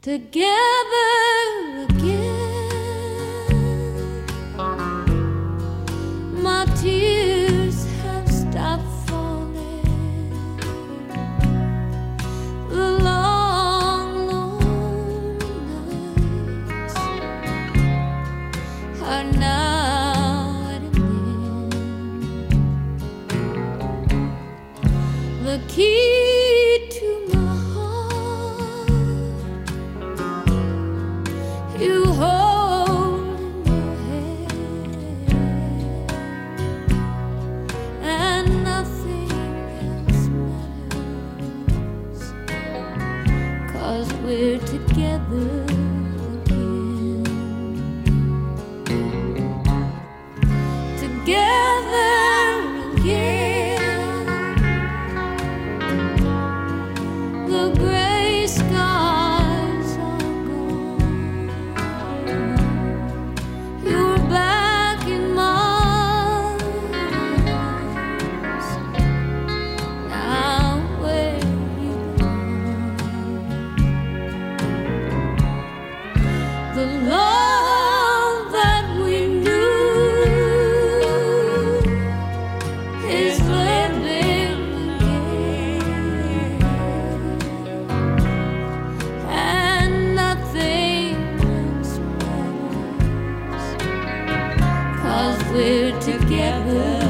together again. My tears have stopped falling. The long, long nights are now at an end. The key to my heart you hold in your hand, and nothing else matters, 'cause we're together again. Together again. The gray skies are gone. You're back in my arms. Now where you belong. The love that we knew is living again, and nothing else matters, 'cause we're together